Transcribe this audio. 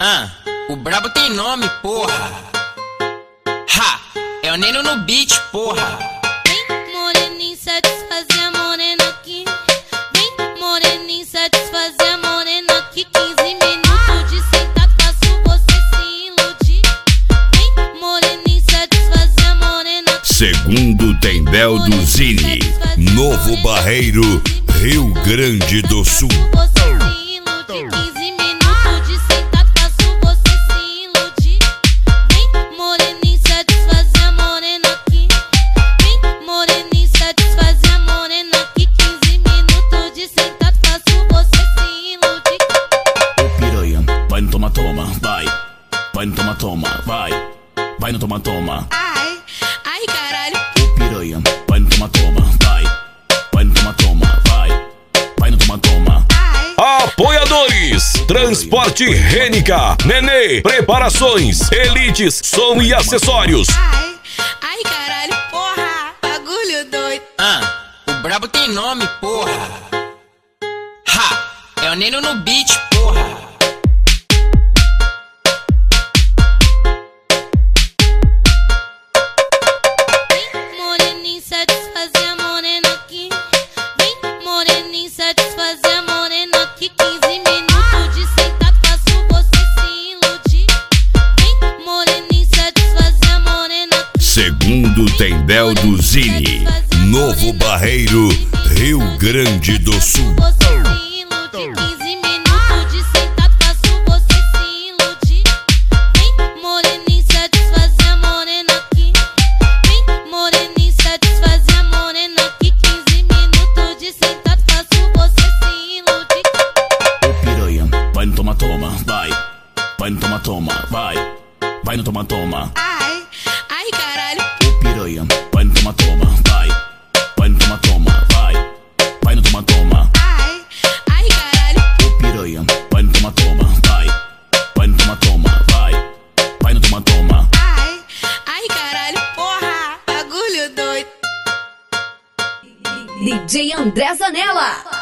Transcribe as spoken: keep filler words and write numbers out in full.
Ah, o brabo tem nome, porra. Ha, é o Neno no beat, porra. Vem, moreninho, satisfazer a morena aqui. Vem, moreninho, satisfazer a morena aqui. quinze minutos de sentado, faço você se iludir. Vem, moreninho, satisfazer a morena aqui. Segundo Tendel do Zine, Novo Barreiro, Rio Grande do Sul. Vai no toma, toma, vai. Vai no toma, toma. Ai, ai, caralho. O piranha. Vai no toma, toma, vai. Vai no toma, toma, vai. Vai no toma, toma. Apoiadores: Transporte Rênica, Nenê, Preparações, Elites, Som e Acessórios. Ai, ai, caralho, porra. Bagulho doido. Ah, o brabo tem nome, porra. Ha, é o Neno no beat, porra. Satisfazer a morena aqui. Vem, moreninho, satisfazer a morena aqui. quinze minutos de sentado, faço você se iludir. Vem, moreninho, satisfazer a morena aqui. Segundo Tendel do Zine, Novo Barreiro, Rio Grande do Sul. quinze minutos de sentado, faço você se iludir. Vem, moreninho, satisfazer a morena aqui. Vem, moreninho, satisfazer a morena aqui. quinze minutos de sentado, faço você se iludir. O piranha. Vai no toma, toma, vai. Vai no toma, toma, vai. Vai no toma, toma. Ai, ai, caralho. O piranha. Vai no toma, toma, vai. Vai no toma, toma, vai. Vai no toma, toma. Ai, ai, caralho. O piranha. Vai no toma, toma, vai. Vai no toma, toma, vai. Vai no toma, toma. Ai, ai, caralho, porra. Bagulho doido. D J André Zanella.